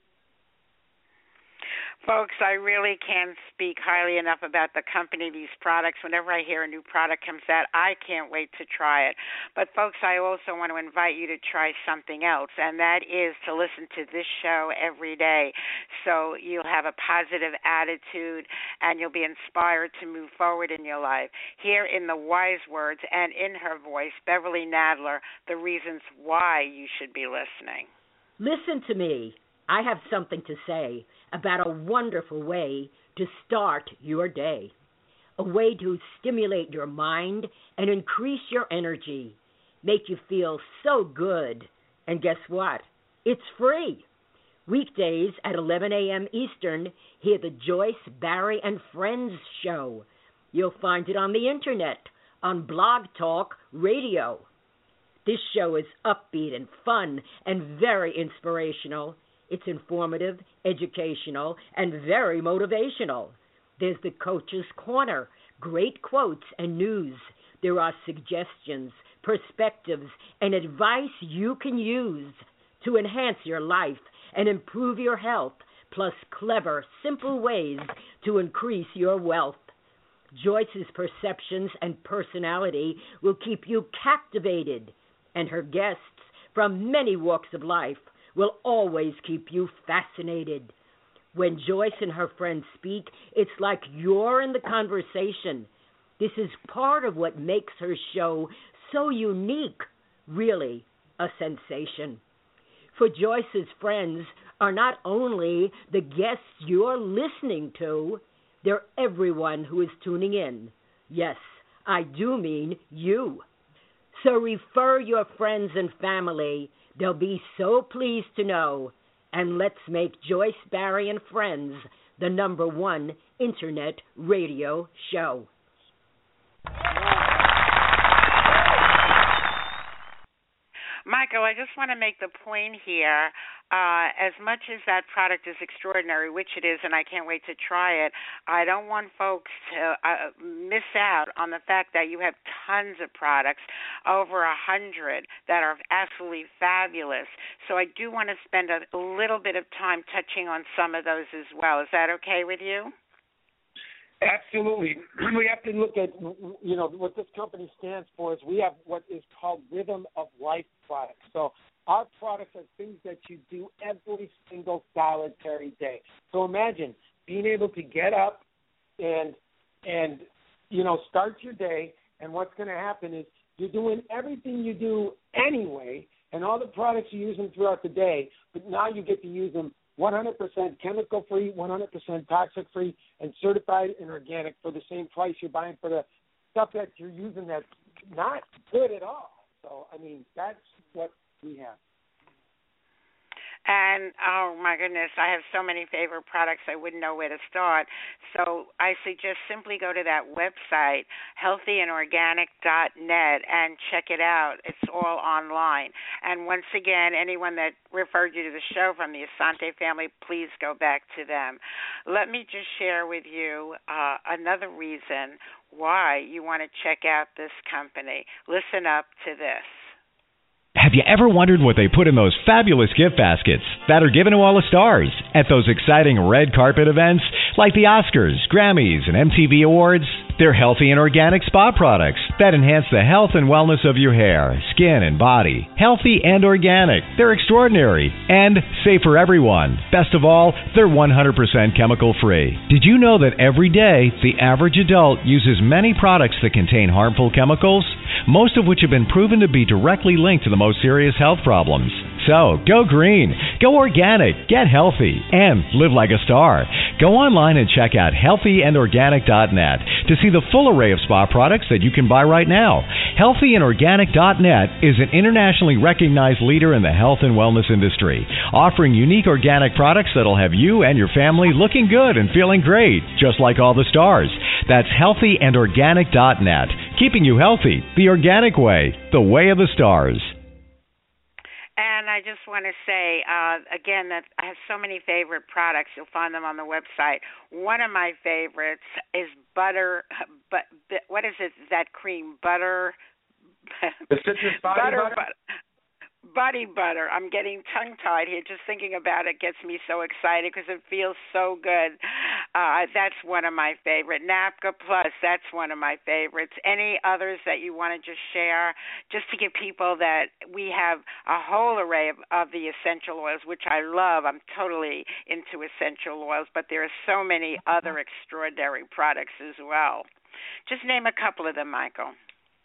[SPEAKER 4] Folks, I really can't speak highly enough about the company, these products. Whenever I hear a new product comes out, I can't wait to try it. But, folks, I also want to invite you to try something else, and that is to listen to this show every day so you'll have a positive attitude and you'll be inspired to move forward in your life. Here in the wise words and in her voice, Beverly Nadler, the reasons why you should be listening.
[SPEAKER 9] Listen to me. I have something to say about a wonderful way to start your day, a way to stimulate your mind and increase your energy, make you feel so good. And guess what? It's free. Weekdays at eleven a.m. Eastern, hear the Joyce, Barry, and Friends show. You'll find it on the Internet, on Blog Talk Radio. This show is upbeat and fun and very inspirational. It's informative, educational, and very motivational. There's the Coach's Corner, great quotes and news. There are suggestions, perspectives, and advice you can use to enhance your life and improve your health, plus clever, simple ways to increase your wealth. Joyce's perceptions and personality will keep you captivated, and her guests from many walks of life will always keep you fascinated. When Joyce and her friends speak, it's like you're in the conversation. This is part of what makes her show so unique, really a sensation. For Joyce's friends are not only the guests you're listening to, they're everyone who is tuning in. Yes, I do mean you. So refer your friends and family. They'll be so pleased to know. And let's make Joyce, Barry, and Friends the number one Internet radio show.
[SPEAKER 4] Michael, I just want to make the point here. Uh, as much as that product is extraordinary, which it is, and I can't wait to try it, I don't want folks to uh, miss out on the fact that you have tons of products, over a hundred, that are absolutely fabulous. So I do want to spend a, a little bit of time touching on some of those as well. Is that okay with you?
[SPEAKER 7] Absolutely. We have to look at, you know, what this company stands for is we have what is called Rhythm of Life products. So our products are things that you do every single solitary day. So imagine being able to get up and, and you know, start your day, and what's going to happen is you're doing everything you do anyway, and all the products you're using throughout the day, but now you get to use them one hundred percent chemical-free, one hundred percent toxic-free, and certified and organic for the same price you're buying for the stuff that you're using that's not good at all. So, I mean, that's what we have.
[SPEAKER 4] And, oh, my goodness, I have so many favorite products I wouldn't know where to start. So I suggest simply go to that website, healthy and organic dot net, and check it out. It's all online. And once again, anyone that referred you to the show from the Asante family, please go back to them. Let me just share with you uh, another reason why you want to check out this company. Listen up to this.
[SPEAKER 10] Have you ever wondered what they put in those fabulous gift baskets that are given to all the stars at those exciting red carpet events like the Oscars, Grammys, and M T V Awards? They're healthy and organic spa products that enhance the health and wellness of your hair, skin, and body. Healthy and organic. They're extraordinary and safe for everyone. Best of all, they're one hundred percent chemical-free. Did you know that every day the average adult uses many products that contain harmful chemicals, most of which have been proven to be directly linked to the most serious health problems? So, go green, go organic, get healthy, and live like a star. Go online and check out healthy and organic dot net to see the full array of spa products that you can buy right now. healthy and organic dot net is an internationally recognized leader in the health and wellness industry, offering unique organic products that'll have you and your family looking good and feeling great, just like all the stars. That's healthy and organic dot net, keeping you healthy the organic way, the way of the stars.
[SPEAKER 4] And I just want to say, uh, again, that I have so many favorite products. You'll find them on the website. One of my favorites is butter, but what is it, that cream? Butter?
[SPEAKER 7] The citrus body butter? butter? butter.
[SPEAKER 4] Body butter. I'm getting tongue-tied here. Just thinking about it gets me so excited because it feels so good. Uh, that's one of my favorite. Napka Plus, that's one of my favorites. Any others that you want to just share, just to give people that we have a whole array of, of the essential oils, which I love. I'm totally into essential oils, but there are so many other extraordinary products as well. Just name a couple of them, Michael.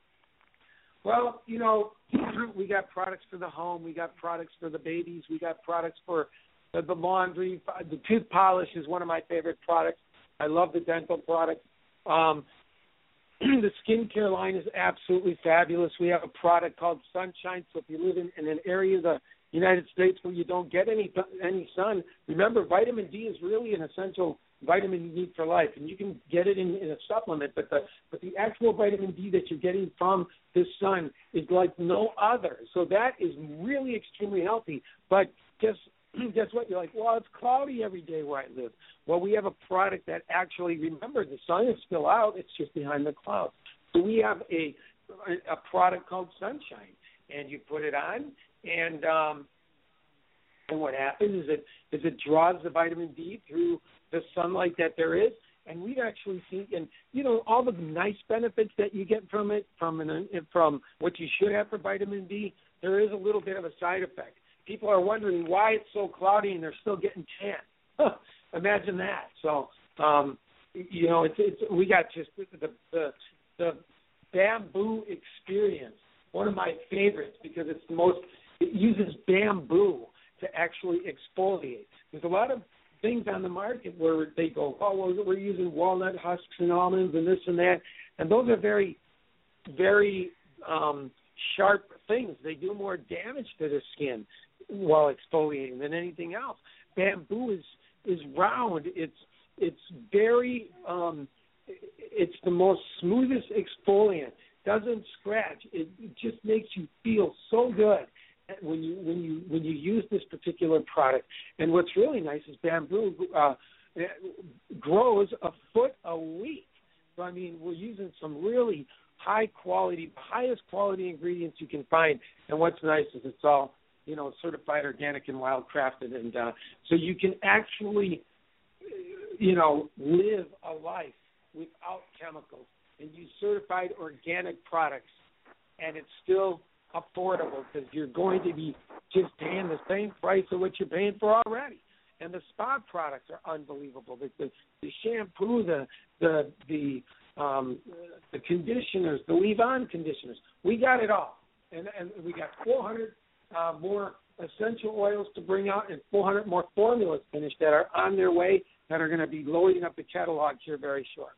[SPEAKER 7] Well, you know, we got products for the home. We got products for the babies. We got products for the, the laundry. The tooth polish is one of my favorite products. I love the dental product. Um, the skincare line is absolutely fabulous. We have a product called Sunshine. So if you live in, in an area of the United States where you don't get any any sun, remember, vitamin D is really an essential vitamin you need for life, and you can get it in, in a supplement, but the but the actual vitamin D that you're getting from the sun is like no other. So that is really extremely healthy. But guess guess what? You're like, well, it's cloudy every day where I live. Well, we have a product that actually, remember, the sun is still out. It's just behind the clouds. So we have a a product called Sunshine, and you put it on, and um, and what happens is it is it draws the vitamin D through the sunlight that there is, and we've actually seen, and you know, all the nice benefits that you get from it, from an, from what you should have for vitamin D. There is a little bit of a side effect. People are wondering why it's so cloudy and they're still getting tan. Imagine that. So, um, you know, it's, it's we got just the, the the bamboo experience, one of my favorites because it's the most. It uses bamboo to actually exfoliate. There's a lot of things on the market where they go, oh, well, we're using walnut husks and almonds and this and that, and those are very, very um, sharp things. They do more damage to the skin while exfoliating than anything else. Bamboo is is round. It's it's very um, it's the most smoothest exfoliant. Doesn't scratch. It, it just makes you feel so good. when you when you when you use this particular product. And what's really nice is bamboo uh, grows a foot a week. So I mean, we're using some really high quality, highest quality ingredients you can find. And what's nice is it's all, you know, certified organic and wild crafted, and uh, so you can actually, you know, live a life without chemicals and use certified organic products, and it's still affordable because you're going to be just paying the same price of what you're paying for already. And the spa products are unbelievable. The, the, the shampoo, the the the um, the conditioners, the leave-on conditioners, we got it all. And and we got four hundred uh, more essential oils to bring out and four hundred more formulas finished that are on their way that are going to be loading up the catalog here very short.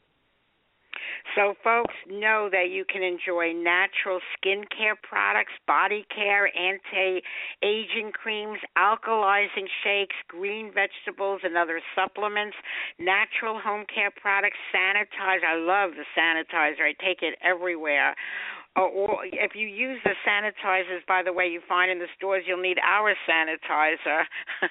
[SPEAKER 4] So folks, know that you can enjoy natural skincare products, body care, anti-aging creams, alkalizing shakes, green vegetables and other supplements, natural home care products, sanitizer. I love the sanitizer. I take it everywhere. Or, or if you use the sanitizers, by the way, you find in the stores, you'll need our sanitizer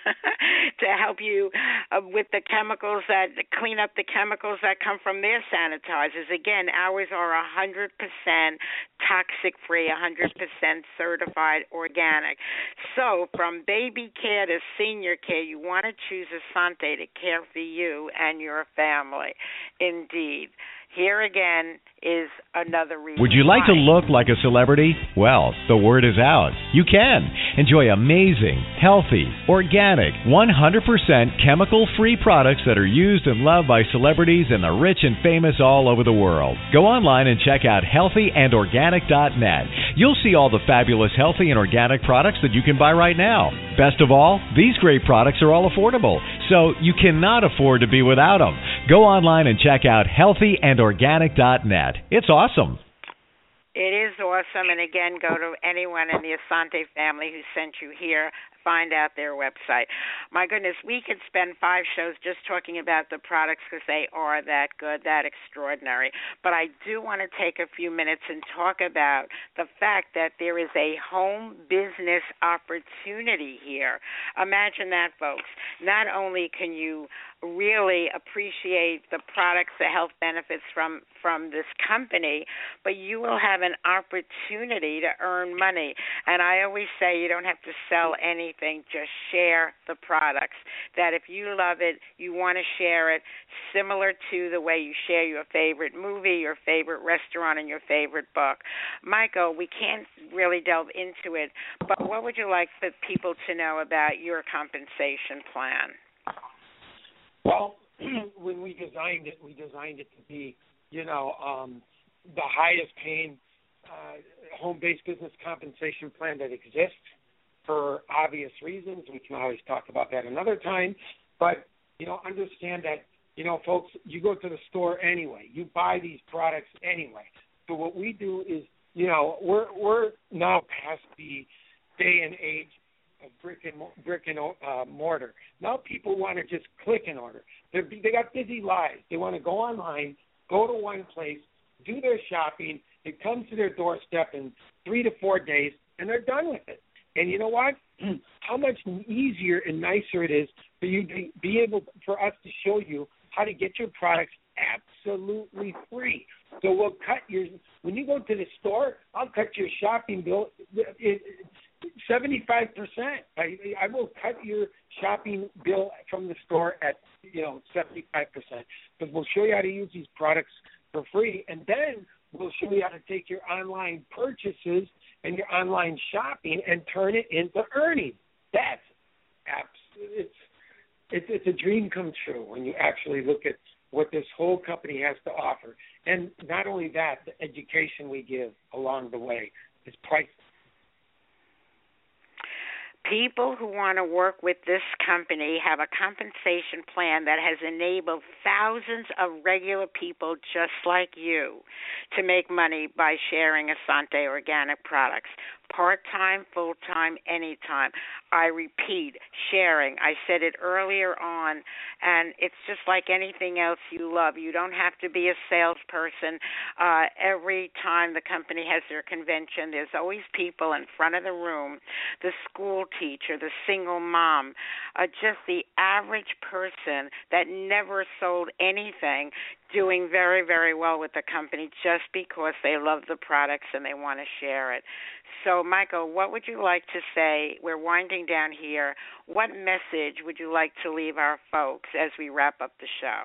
[SPEAKER 4] to help you uh, with the chemicals that clean up the chemicals that come from their sanitizers. Again, ours are one hundred percent toxic-free, one hundred percent certified organic. So from baby care to senior care, you want to choose Asante to care for you and your family. Indeed. Here again is another reason.
[SPEAKER 10] Would you like
[SPEAKER 4] why.
[SPEAKER 10] to look like a celebrity? Well, the word is out. You can. Enjoy amazing, healthy, organic, one hundred percent chemical-free products that are used and loved by celebrities and the rich and famous all over the world. Go online and check out healthy and organic dot net. You'll see all the fabulous healthy and organic products that you can buy right now. Best of all, these great products are all affordable, so you cannot afford to be without them. Go online and check out healthy and organic dot net. It's awesome.
[SPEAKER 4] It is awesome. And again, go to anyone in the Asante family who sent you here. Find out their website. My goodness, we could spend five shows just talking about the products because they are that good, that extraordinary. But I do want to take a few minutes and talk about the fact that there is a home business opportunity here. Imagine that, folks. Not only can you really appreciate the products, the health benefits from, from this company, but you will have an opportunity to earn money. And I always say you don't have to sell anything, just share the products. That if you love it, you want to share it, similar to the way you share your favorite movie, your favorite restaurant, and your favorite book. Michael, we can't really delve into it, but what would you like for people to know about your compensation plan?
[SPEAKER 7] Well, when we designed it, we designed it to be, you know, um, the highest paying uh, home-based business compensation plan that exists for obvious reasons. We can always talk about that another time. But, you know, understand that, you know, folks, you go to the store anyway. You buy these products anyway. So what we do is, you know, we're we're now past the day and age of brick and brick and uh, mortar. Now people want to just click and order. They're, they got busy lives. They want to go online, go to one place, do their shopping. It comes to their doorstep in three to four days, and they're done with it. And you know what? How much easier and nicer it is for you to be able, for us to show you how to get your products absolutely free. So we'll cut your, when you go to the store, I'll cut your shopping bill it, seventy-five percent. I, I will cut your shopping bill from the store at, you know, seventy-five percent. Because we'll show you how to use these products for free, and then we'll show you how to take your online purchases and your online shopping and turn it into earnings. That's it's it's it's a dream come true when you actually look at what this whole company has to offer. And not only that, the education we give along the way is priceless.
[SPEAKER 4] People who want to work with this company have a compensation plan that has enabled thousands of regular people just like you to make money by sharing Asante organic products. part-time, full-time, anytime. I repeat, sharing. I said it earlier on, and it's just like anything else you love. You don't have to be a salesperson. Uh, every time the company has their convention, there's always people in front of the room, the school teacher, the single mom, uh, just the average person that never sold anything, doing very, very well with the company just because they love the products and they want to share it. So, Michael, what would you like to say? We're winding down here. What message would you like to leave our folks as we wrap up the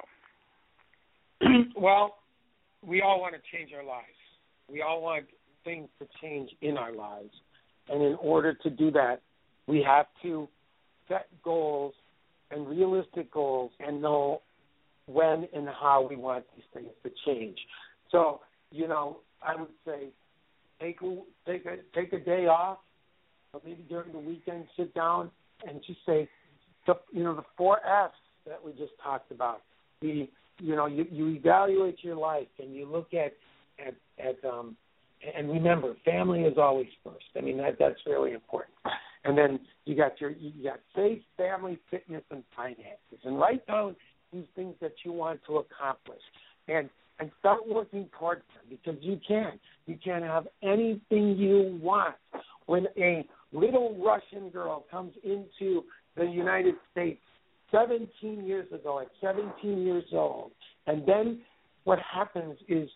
[SPEAKER 4] show?
[SPEAKER 7] Well, we all want to change our lives. We all want things to change in our lives. And in order to do that, we have to set goals and realistic goals and know when and how we want these things to change. So, you know, I would say take a, take a, take a day off, or maybe during the weekend, sit down and just say, the, you know, the four F's that we just talked about. The, you know, you, you evaluate your life and you look at, at, at um, and remember, family is always first. I mean, that that's really important. And then you got your, you got faith, family, fitness, and finances. And write down these things that you want to accomplish, and and start working towards them, because you can. You can have anything you want. When a little Russian girl comes into the United States seventeen years ago, at seventeen years old, and then what happens is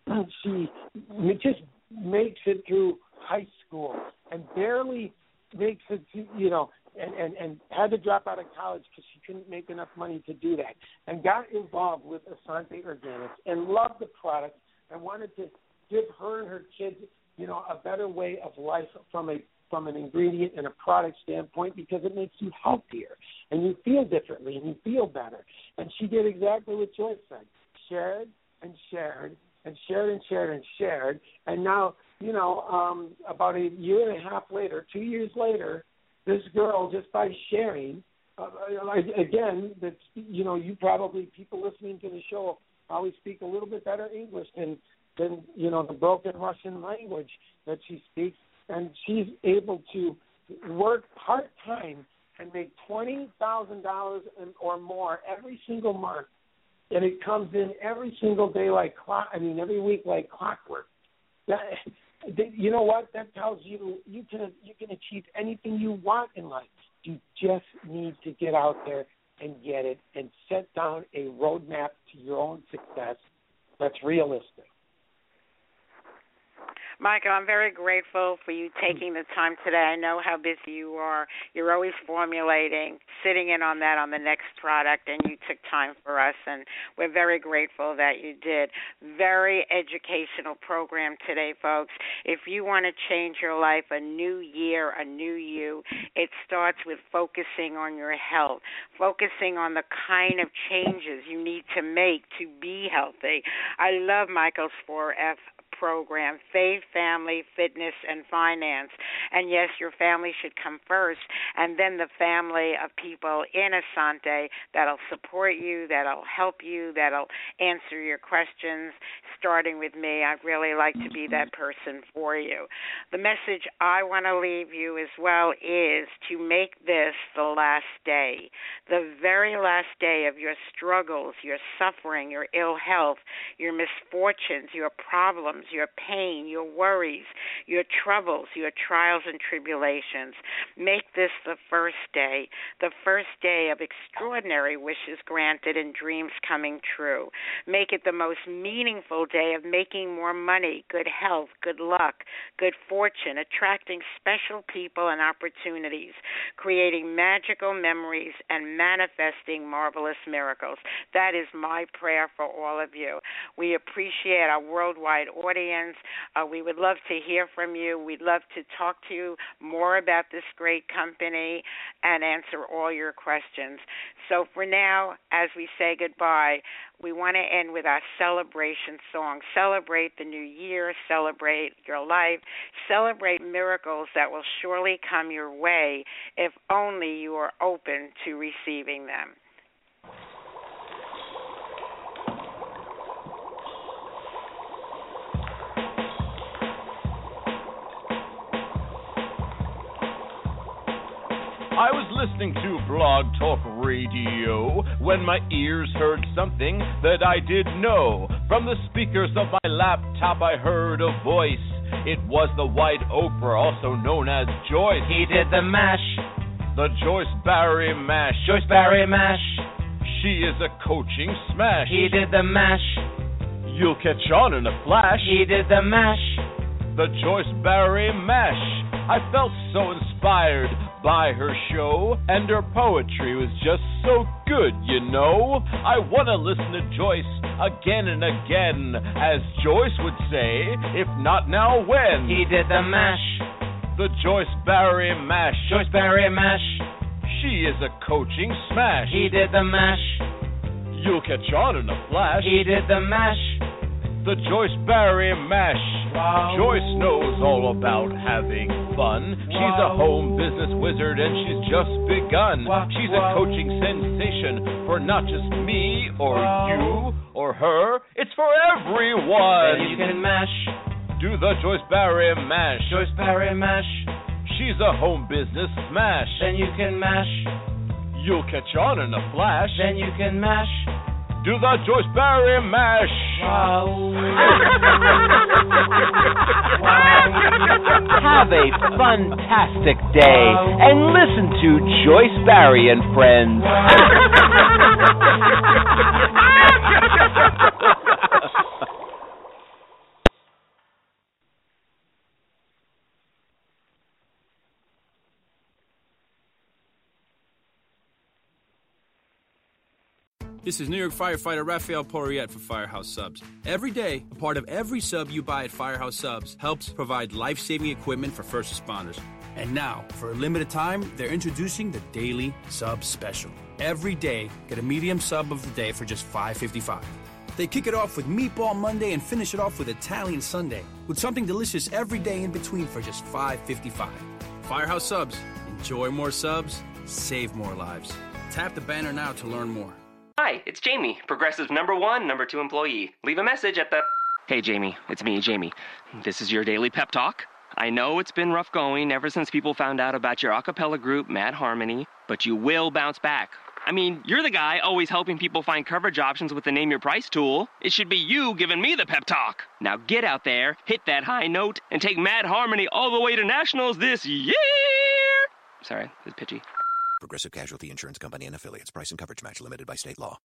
[SPEAKER 7] she just makes it through high school and barely makes it to, you know, and, and, and had to drop out of college because she couldn't make enough money to do that, and got involved with Asante Organics and loved the product and wanted to give her and her kids, you know, a better way of life from a from an ingredient and a product standpoint, because it makes you healthier and you feel differently and you feel better. And she did exactly what Joyce said, shared and shared and shared and shared and shared. And now, you know, um, about a year and a half later, two years later, this girl, just by sharing, uh, again, that's, you know, you probably, people listening to the show probably speak a little bit better English than, than, you know, the broken Russian language that she speaks. And she's able to work part-time and make twenty thousand dollars or more every single month. And it comes in every single day like clock, I mean, every week like clockwork. That, you know what? That tells you you can you can achieve anything you want in life. You just need to get out there and get it and set down a roadmap to your own success that's realistic.
[SPEAKER 4] Michael, I'm very grateful for you taking the time today. I know how busy you are. You're always formulating, sitting in on that on the next product, and you took time for us, and we're very grateful that you did. Very educational program today, folks. If you want to change your life, a new year, a new you, it starts with focusing on your health, focusing on the kind of changes you need to make to be healthy. I love Michael's four F program, faith, family, fitness, and finance. And yes, your family should come first, and then the family of people in Asante that'll support you, that'll help you, that'll answer your questions, starting with me. I'd really like to be that person for you. The message I want to leave you as well is to make this the last day, the very last day of your struggles, your suffering, your ill health, your misfortunes, your problems, your pain, your worries, your troubles, your trials and tribulations. Make this the first day, the first day of extraordinary wishes granted and dreams coming true. Make it the most meaningful day of making more money, good health, good luck, good fortune, attracting special people and opportunities, creating magical memories, and manifesting marvelous miracles. That is my prayer for all of you. We appreciate our worldwide audience. Uh, we would love to hear from you. We'd love to talk to you more about this great company and answer all your questions. So for now, as we say goodbye, we want to end with our celebration song. Celebrate the new year. Celebrate your life. Celebrate miracles that will surely come your way if only you are open to receiving them.
[SPEAKER 11] listening to Blog Talk Radio when my ears heard something that I didn't know. From the speakers of my laptop I heard a voice. It was the White Oprah, also known as Joyce.
[SPEAKER 8] He did the mash.
[SPEAKER 11] The Joyce Barry Mash.
[SPEAKER 8] Joyce Barry Mash.
[SPEAKER 11] She is a coaching smash.
[SPEAKER 8] He did the mash.
[SPEAKER 11] You'll catch on in a flash.
[SPEAKER 8] He did the mash.
[SPEAKER 11] The Joyce Barry Mash. I felt so inspired by her show, and her poetry was just so good, you know. I want to listen to Joyce again and again, as Joyce would say, if not now, when?
[SPEAKER 8] He did the mash.
[SPEAKER 11] The Joyce Barry Mash.
[SPEAKER 8] Joyce Barry Mash.
[SPEAKER 11] She is a coaching smash.
[SPEAKER 8] He did the mash.
[SPEAKER 11] You'll catch on in a flash.
[SPEAKER 8] He did the mash.
[SPEAKER 11] The Joyce Barry Mash.
[SPEAKER 8] Wow.
[SPEAKER 11] Joyce knows all about having fun.
[SPEAKER 8] Wow.
[SPEAKER 11] She's a home business wizard and she's just begun.
[SPEAKER 8] Wow.
[SPEAKER 11] She's
[SPEAKER 8] wow.
[SPEAKER 11] a coaching sensation for not just me or
[SPEAKER 8] wow.
[SPEAKER 11] you or her. It's for everyone.
[SPEAKER 8] Then you can mash.
[SPEAKER 11] Do the Joyce Barry Mash.
[SPEAKER 8] Joyce Barry Mash.
[SPEAKER 11] She's a home business smash.
[SPEAKER 8] Then you can mash.
[SPEAKER 11] You'll catch on in a flash.
[SPEAKER 8] Then you can mash.
[SPEAKER 11] Do the Joyce Barry Mash.
[SPEAKER 8] Wow.
[SPEAKER 3] Have a fantastic day
[SPEAKER 8] wow.
[SPEAKER 3] and listen to Joyce Barry and Friends.
[SPEAKER 1] This is New York firefighter Raphael Porriette for Firehouse Subs. Every day, a part of every sub you buy at Firehouse Subs helps provide life-saving equipment for first responders. And now, for a limited time, they're introducing the Daily Sub Special. Every day, get a medium sub of the day for just five dollars and fifty-five cents. They kick it off with Meatball Monday and finish it off with Italian Sunday, with something delicious every day in between for just five dollars and fifty-five cents. Firehouse Subs. Enjoy more subs, save more lives. Tap the banner now to learn more.
[SPEAKER 12] Hi, it's Jamie, Progressive's number one, number two employee. Leave a message at the... Hey, Jamie, it's me, Jamie. This is your daily pep talk. I know it's been rough going ever since people found out about your a cappella group, Mad Harmony, but you will bounce back. I mean, you're the guy always helping people find coverage options with the Name Your Price tool. It should be you giving me the pep talk. Now get out there, hit that high note, and take Mad Harmony all the way to nationals this year! Sorry, it's pitchy.
[SPEAKER 13] Progressive Casualty Insurance Company and Affiliates. Price and coverage match limited by state law.